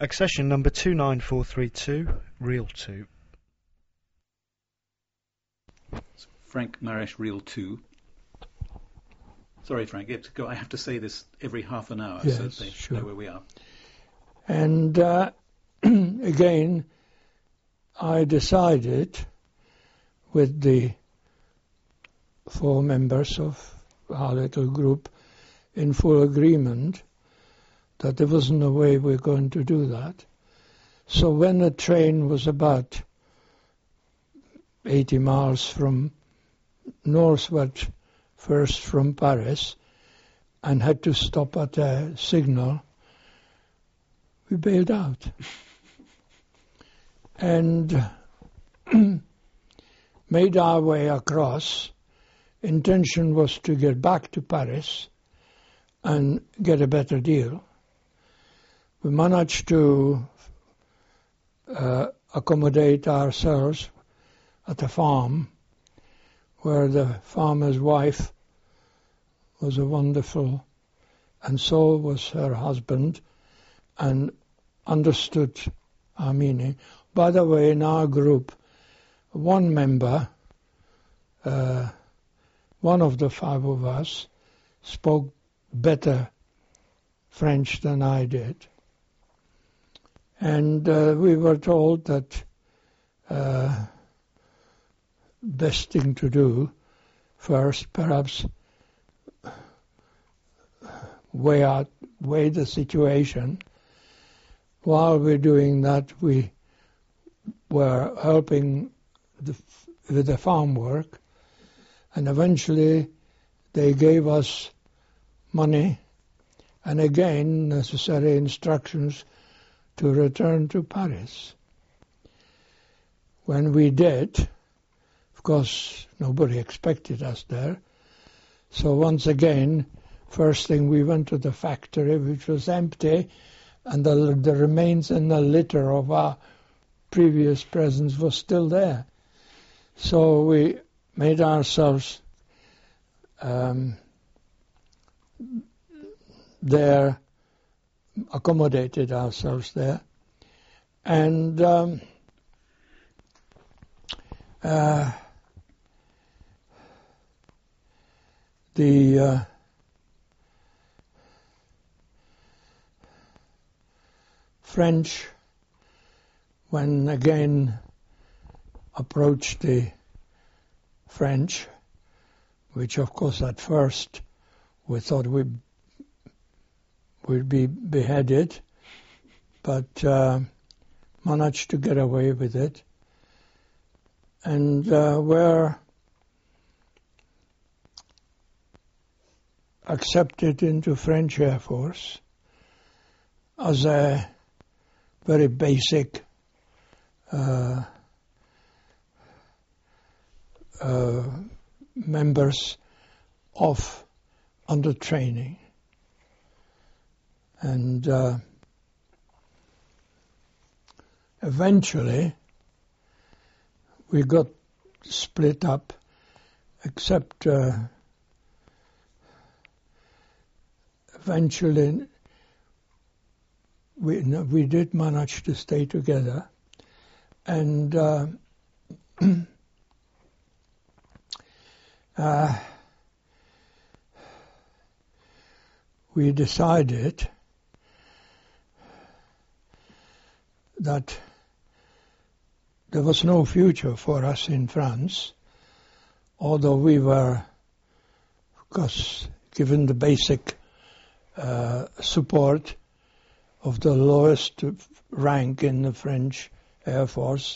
Accession number 29432, reel 2. Frank Marish, reel 2. Sorry, Frank, go. I have to say this every half an hour, yes, so they sure. know where we are. And again, I decided with the 4 members of our little group in full agreement that there wasn't a way we're going to do that. So when the train was about 80 miles from northward, first from Paris, and had to stop at a signal, we bailed out. And made our way across. Intention was to get back to Paris and get a better deal. We managed to accommodate ourselves at a farm where the farmer's wife was a wonderful, and so was her husband, and understood our meaning. By the way, in our group, one member, one of the 5 of us, spoke better French than I did. And we were told that best thing to do first, perhaps weigh the situation. While we're doing that, we were helping with the farm work, and eventually they gave us money and again necessary instructions to return to Paris. When we did, of course, nobody expected us there. So once again, first thing we went to the factory, which was empty, and the remains and the litter of our previous presence was still there. So we made ourselves there, accommodated ourselves there, and the French, when again approached the French, which of course at first we thought we'd be beheaded, but managed to get away with it, and were accepted into French Air Force as a very basic members of under training. And eventually we got split up, except eventually we did manage to stay together, and we decided that there was no future for us in France, although we were, of course, given the basic support of the lowest rank in the French Air Force,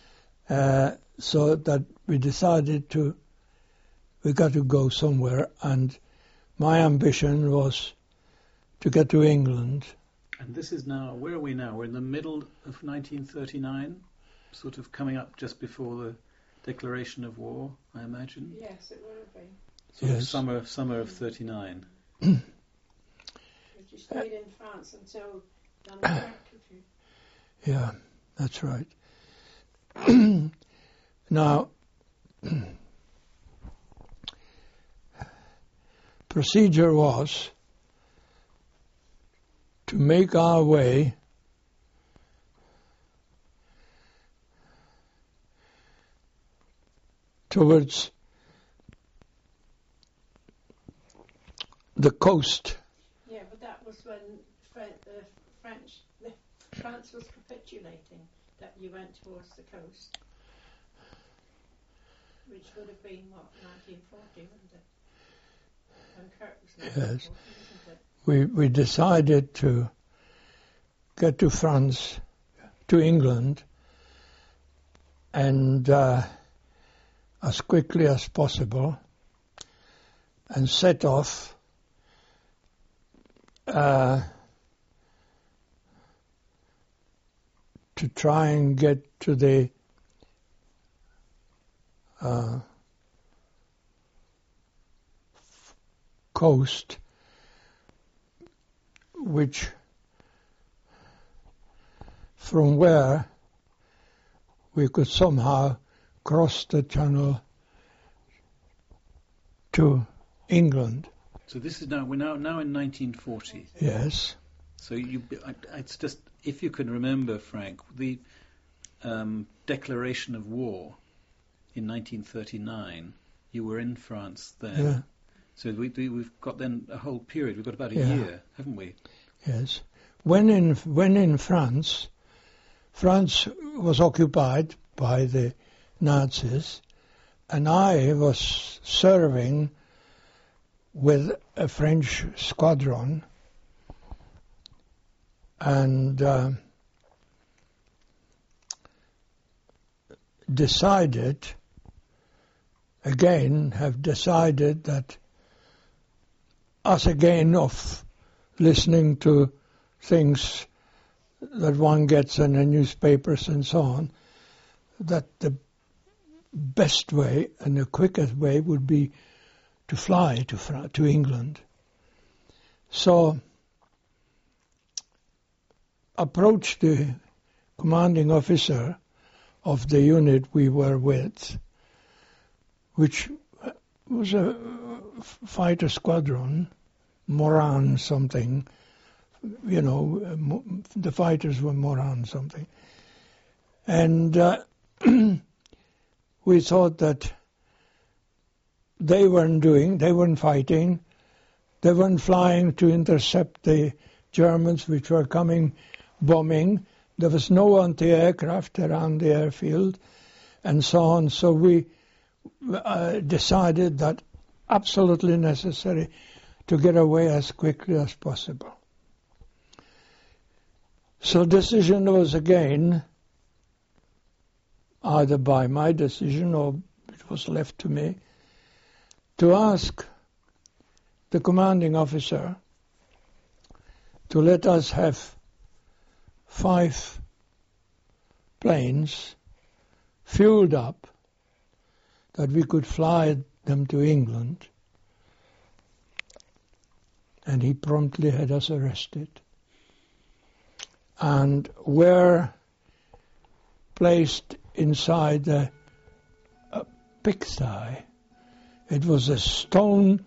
so that we decided we got to go somewhere, and my ambition was to get to England. And this is now, where are we now? We're in the middle of 1939, sort of coming up just before the declaration of war, I imagine. Yes, it would have been. Sort of summer of 39. You stayed in France until Dunkirk, did you? Yeah, that's right. Now, procedure was to make our way towards the coast. Yeah, but that was when France was capitulating, that you went towards the coast, which would have been, 1940, wouldn't it? When Kirk was 1940, isn't it? We decided to get to France, to England, and as quickly as possible, and set off to try and get to the coast, which from where we could somehow cross the channel to England. So this is we're now in 1940. Yes. So it's just, if you can remember, Frank, the declaration of war in 1939. You were in France then. Yeah. So we've got then a whole period. We've got about a year, haven't we? Yes. When in France was occupied by the Nazis, and I was serving with a French squadron, and have decided that us again of listening to things that one gets in the newspapers and so on, that the best way and the quickest way would be to fly to England. So approached the commanding officer of the unit we were with, which was a fighter squadron, Moran something, the fighters were Moran something. And we thought that they weren't fighting, they weren't flying to intercept the Germans which were coming bombing. There was no anti-aircraft around the airfield and so on. So we decided that absolutely necessary to get away as quickly as possible. So decision was again, either by my decision or it was left to me, to ask the commanding officer to let us have 5 planes fueled up that we could fly them to England, and he promptly had us arrested and were placed inside a pigsty. It was a stone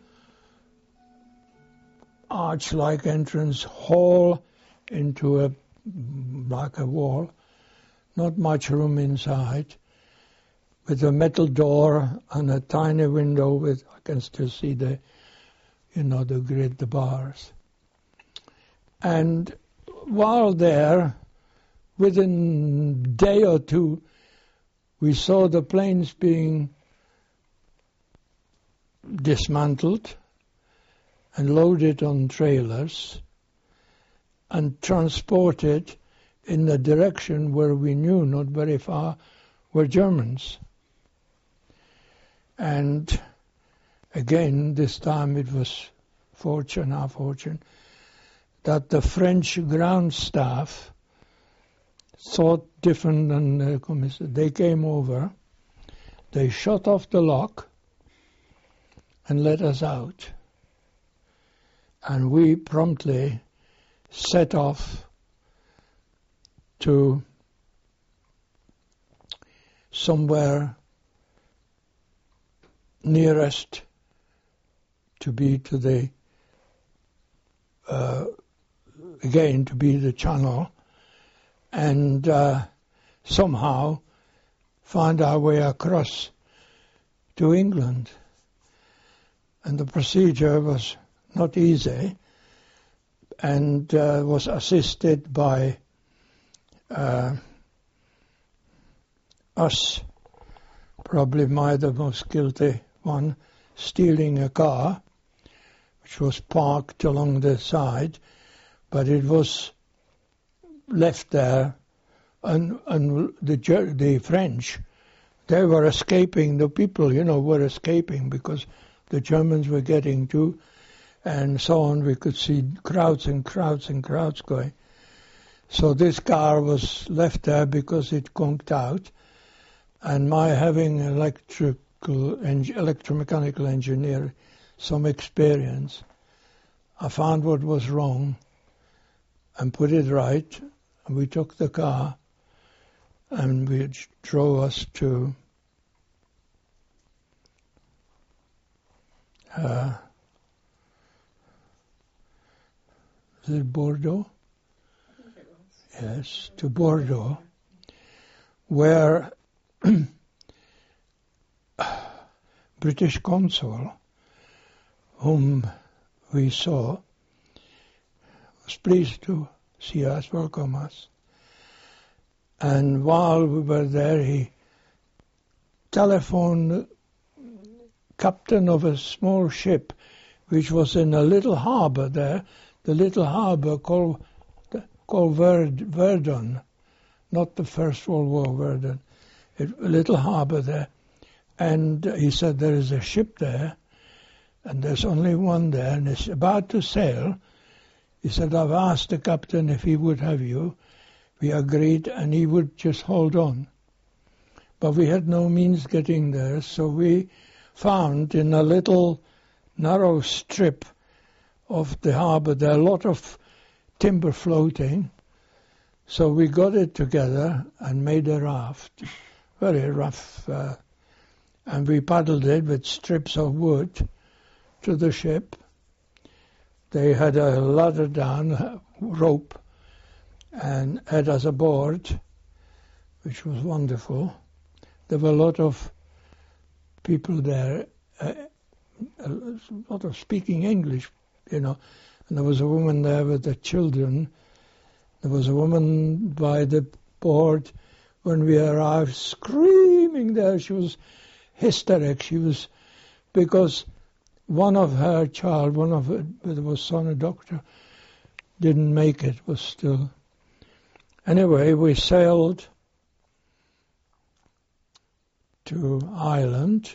arch-like entrance hall into like a wall, not much room inside, with a metal door and a tiny window with, I can still see the grid, the bars. And while there, within a day or two, we saw the planes being dismantled and loaded on trailers and transported in the direction where we knew, not very far, were Germans. And again, this time it was our fortune, that the French ground staff thought different than the commissar. They came over, they shut off the lock and let us out. And we promptly set off to somewhere nearest to be to the channel, and somehow find our way across to England. And the procedure was not easy and was assisted by us, probably the most guilty one, stealing a car which was parked along the side, but it was left there, and the French, they were escaping, the people, were escaping because the Germans were getting to, and so on. We could see crowds and crowds and crowds going. So this car was left there because it conked out, and my having electromechanical engineer, some experience, I found what was wrong and put it right, and we took the car and we drove us to is it Bordeaux? I think it was. Yes, to Bordeaux, where British consul, whom we saw, was pleased to see us, welcome us. And while we were there, he telephoned captain of a small ship which was in a little harbor there, the little harbor called Verdun, not the First World War Verdun, a little harbor there. And he said, there is a ship there, and there's only one there, and it's about to sail. He said, I've asked the captain if he would have you. We agreed, and he would just hold on. But we had no means getting there, so we found in a little narrow strip of the harbor there a lot of timber floating. So we got it together and made a raft, very rough, and we paddled it with strips of wood to the ship. They had a ladder down, a rope, and had us aboard, which was wonderful. There were a lot of people there, a lot of speaking English, and there was a woman there with the children. There was a woman by the board when we arrived screaming there. She was hysteric. Because one of her child, there was son, a doctor, didn't make it, was still. Anyway, we sailed to Ireland,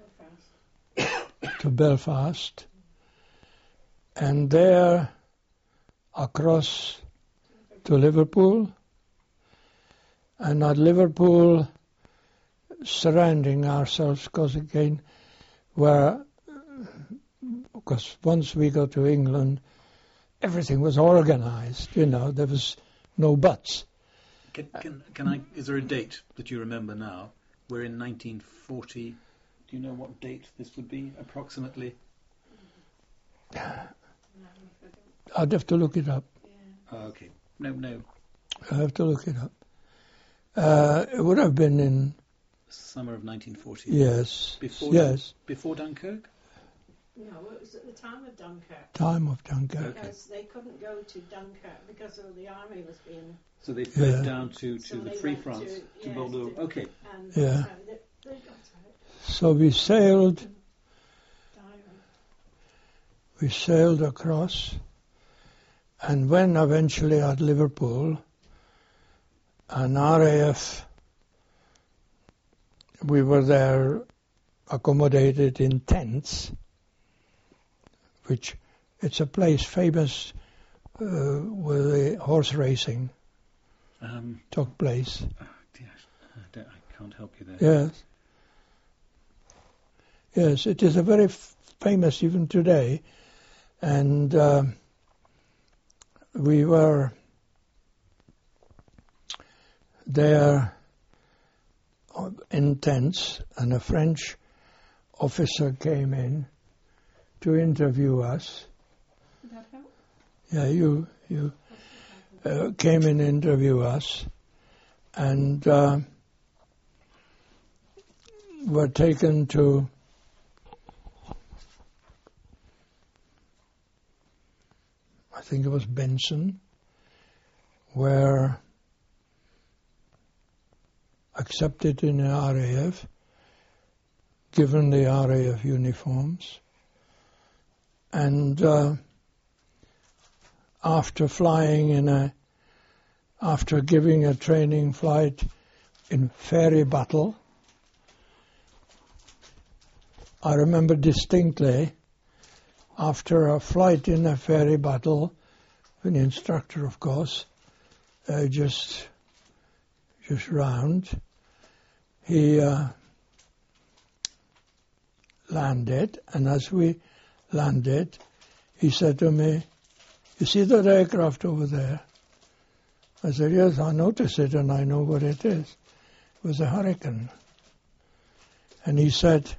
to Belfast, and there across to Liverpool, and at Liverpool surrounding ourselves, because once we got to England, everything was organized, there was no buts. Is there a date that you remember now? We're in 1940. Do you know what date this would be, approximately? I'd have to look it up. Yeah. Oh, okay. No. I have to look it up. It would have been in... Summer of 1940. Yes. Before Dunkirk? No, it was at the time of Dunkirk. Time of Dunkirk. Because they couldn't go to Dunkirk because of the army was being... So they fled down to So the they Free went France, to yes, Bordeaux. Okay. And Yeah. so they got out. So we sailed Diary. across, and when eventually at Liverpool, an RAF, we were there accommodated in tents, which it's a place famous where the horse racing took place. Dear, I can't help you there. Yes, it is a very famous even today, and we were there in tents, and a French officer came in to interview us. Did that help? Yeah, you came in to interview us, and were taken to I think it was Benson, were accepted in the RAF, given the RAF uniforms, and after giving a training flight in Fairy Battle, I remember distinctly, after a flight in a Fairy Battle, an instructor, of course, just round, he landed, and as we landed, he said to me, "You see that aircraft over there?" I said, "Yes, I noticed it and I know what it is." It was a Hurricane. And he said,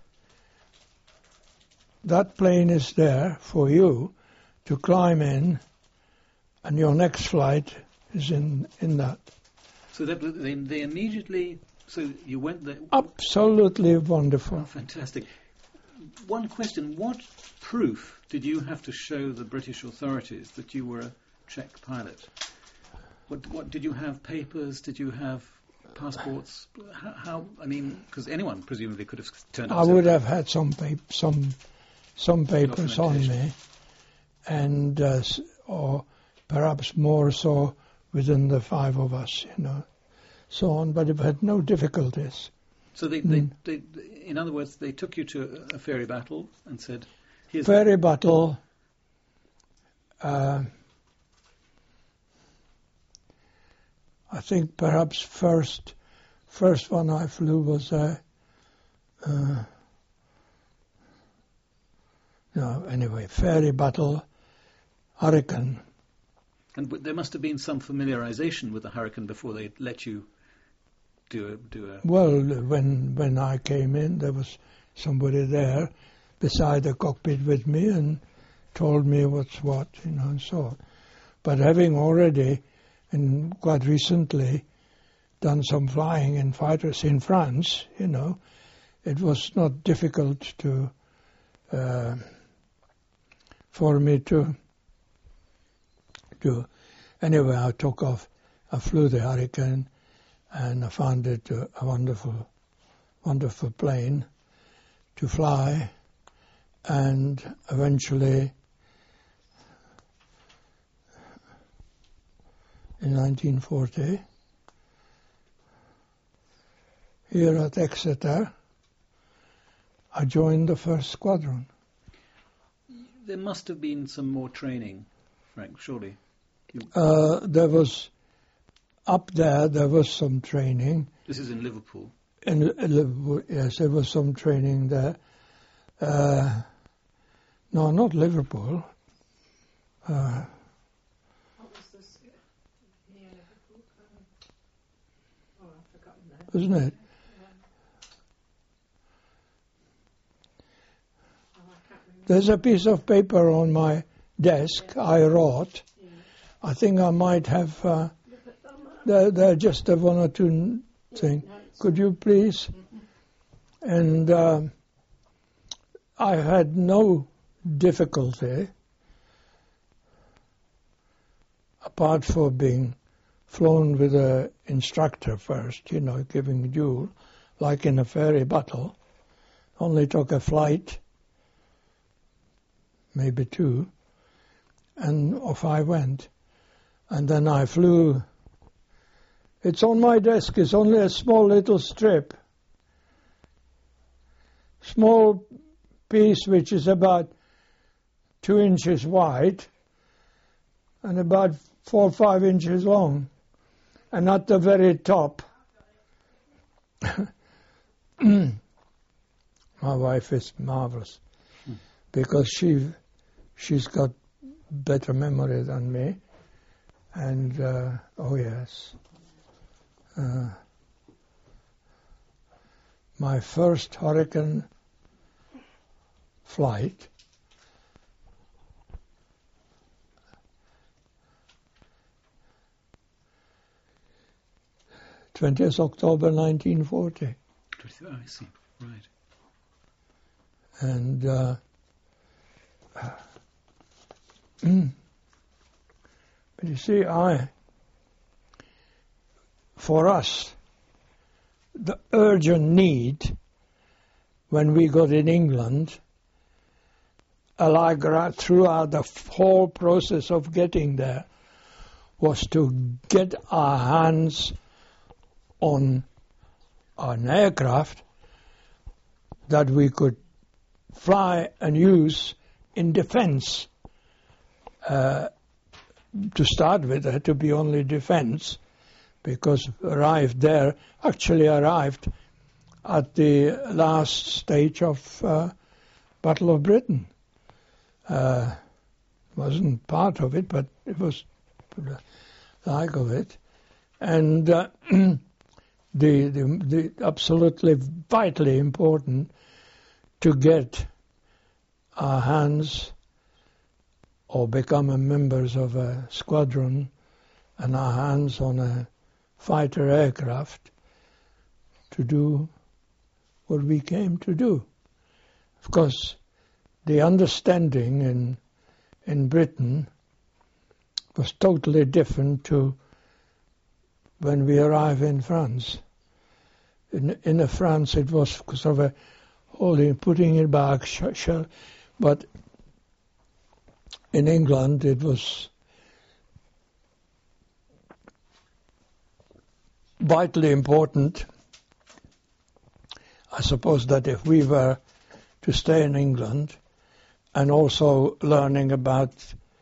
"That plane is there for you to climb in, and your next flight is in that." So they immediately... So you went there... Absolutely wonderful. Oh, fantastic. One question, what proof did you have to show the British authorities that you were a Czech pilot? What did you have? Papers? Did you have passports? How I mean, because anyone presumably could have turned up. I would have had some papers on me, and or perhaps more so within the five of us, so on. But I've had no difficulties. So they, in other words, they took you to a Fairy Battle and said, "Here's Fairy Battle." I think perhaps first one I flew was Fairy Battle Hurricane. And there must have been some familiarization with the Hurricane before they let you do a... Well, when I came in, there was somebody there beside the cockpit with me and told me what's what, and so on. But having already, and quite recently, done some flying in fighters in France, it was not difficult for me to do. Anyway, I took off, I flew the Hurricane, and I found it a wonderful, wonderful plane to fly, and eventually, in 1940, here at Exeter, I joined the first squadron. There must have been some more training, Frank, surely. There was some training. This is in Liverpool? In Liverpool, yes, there was some training there. No, not Liverpool. What was this near Liverpool? I've forgotten that. Isn't it? There's a piece of paper on my desk I wrote. I think I might have... there are just one or two things. Could you please? And I had no difficulty, apart from being flown with an instructor first, giving duel, like in a Fairy Battle. Only took a flight, maybe two, and off I went. And then I flew. It's on my desk. It's only a small little strip. Small piece which is about 2 inches wide and about 4 or 5 inches long. And at the very top, my wife is marvelous because she's got better memory than me. And, oh yes, my first Hurricane flight, '20th October 1940. I see. Right. And but you see, for us, the urgent need when we got in England, like throughout the whole process of getting there, was to get our hands on an aircraft that we could fly and use in defense. To start with, it had to be only defense, because actually arrived at the last stage of Battle of Britain. Wasn't part of it, but it was like of it. And the absolutely vitally important to get our hands or become members of a squadron and our hands on a fighter aircraft to do what we came to do. Of course, the understanding in Britain was totally different to when we arrived in France. In France, it was sort of a holding, putting it back, but in England, it was vitally important. I suppose that if we were to stay in England and also learning about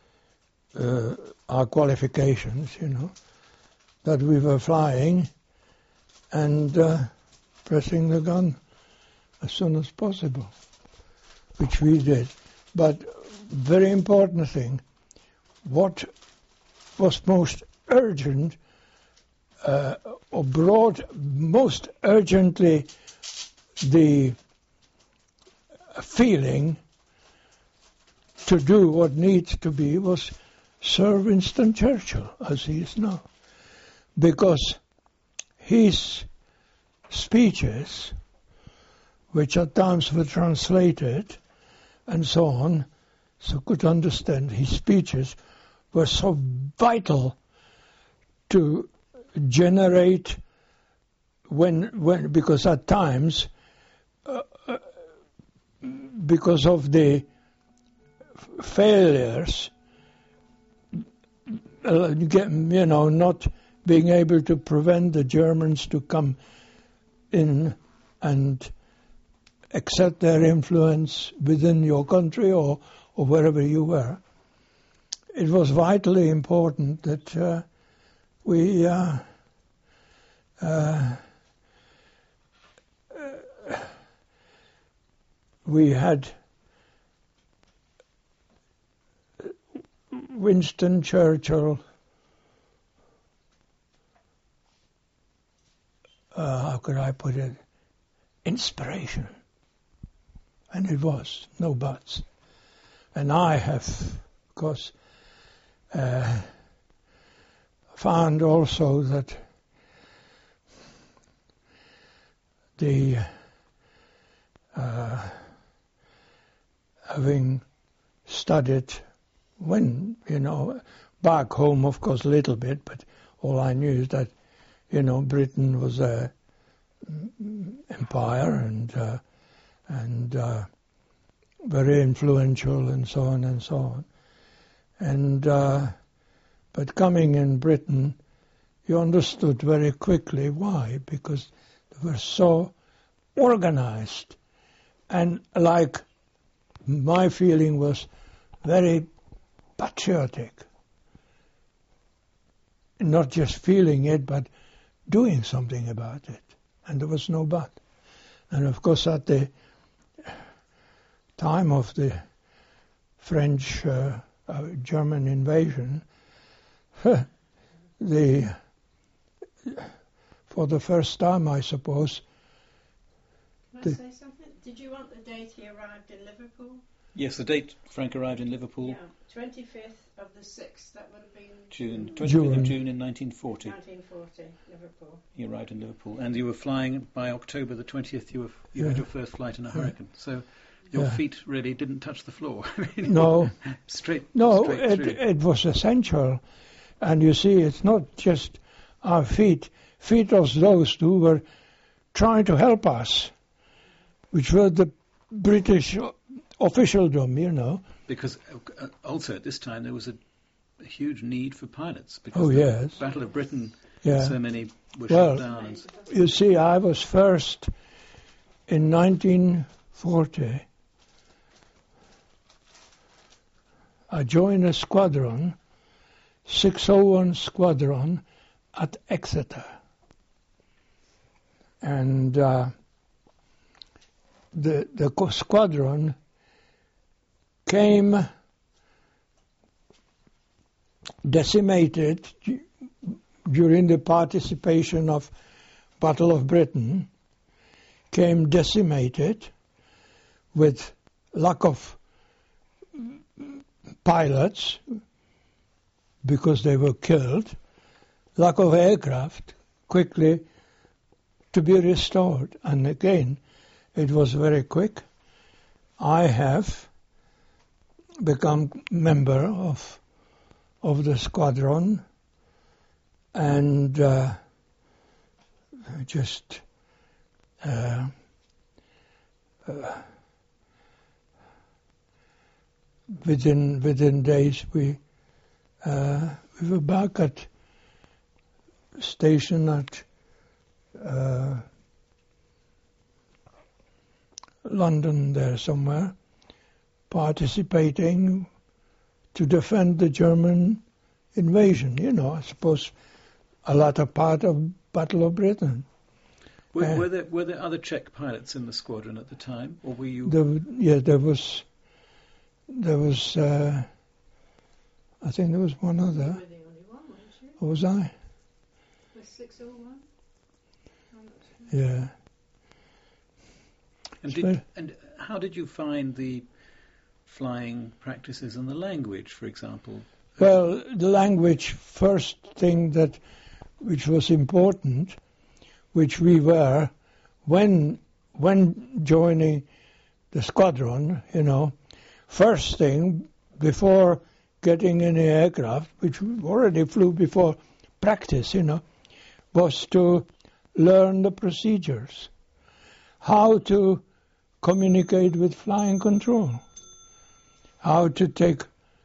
our qualifications, that we were flying and pressing the gun as soon as possible, which we did. But very important thing, what was most urgent or brought most urgently the feeling to do what needs to be was Sir Winston Churchill, as he is now. Because his speeches, which at times were translated and so on, so could understand, his speeches were so vital to generate because at times, because of the failures, not being able to prevent the Germans to come in and exert their influence within your country or wherever you were. It was vitally important that we had Winston Churchill, how could I put it, inspiration. And it was, no buts. And I have, of course, found also that the having studied back home, of course, a little bit, but all I knew is that, Britain was a empire and very influential and so on and so on. And but coming in Britain, you understood very quickly why, because they were so organized. And like my feeling was very patriotic. Not just feeling it, but doing something about it. And there was no but. And of course at the time of the French German invasion, for the first time, I suppose. Can I say something? Did you want the date he arrived in Liverpool? Yes, the date Frank arrived in Liverpool, Yeah, 25th of the 6th, that would have been June 25th June. of June in 1940. 1940, Liverpool. He arrived in Liverpool, and you were flying by October the 20th. You had your first flight in a hurricane, so your feet really didn't touch the floor. No, straight. no, straight through. it was essential. And you see, it's not just our feet of those who were trying to help us, which were the British officialdom, you know. Because also at this time there was a huge need for pilots. Because Oh, the yes. Battle of Britain, Yeah. so many were Well, shot down. And You see, I was first in 1940. I joined a squadron, 601 Squadron, at Exeter. And the squadron came decimated during the participation of Battle of Britain, came decimated with lack of pilots because they were killed, lack of aircraft, quickly to be restored. And again, it was very quick. I have become member of the squadron, and just within days we were back at station at London there somewhere, participating to defend the German invasion. You know, I suppose a latter part of Battle of Britain. were there other Czech pilots in the squadron at the time, or were you? There was. I think there was one You other. were the only one, weren't you? Or was I? The 601? I'm not sure. Yeah. And how did you find the flying practices and the language, for example? Well, the language, first thing which was important, which we were, when joining the squadron, you know, first thing, before getting any aircraft, which we already flew before practice, you know, was to learn the procedures, how to communicate with flying control, how to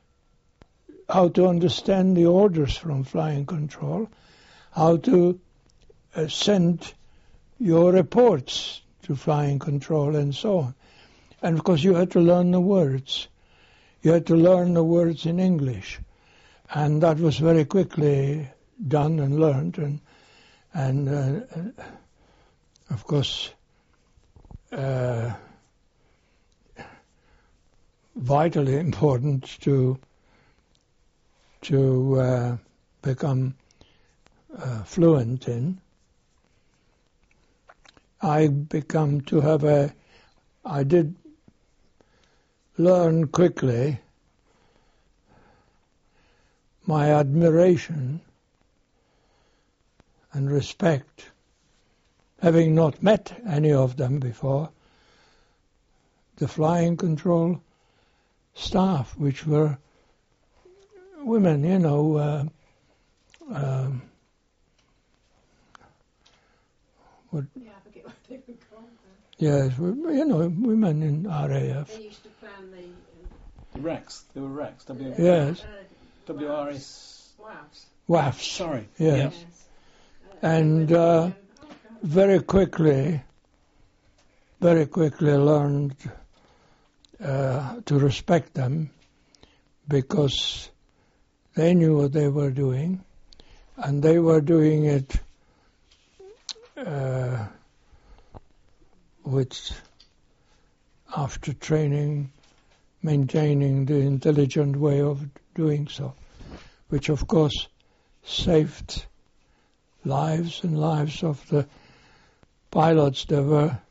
understand the orders from flying control, how to send your reports to flying control, and so on. And of course you had to learn the words. You had to learn the words in English. And that was very quickly done and learned. And of course, vitally important to become fluent in. I did learn quickly my admiration and respect, having not met any of them before, the flying control staff, which were women, you know, Yeah, I forget what they were called. yes, you know, women in RAF. They used to plan the The racks. There were racks. Yes. WRS. WAFs. WAFs. Sorry. Yes. Yeah. And very quickly learned to respect them, because they knew what they were doing, and they were doing it after training, maintaining the intelligent way of doing so, which of course saved lives and lives of the pilots that were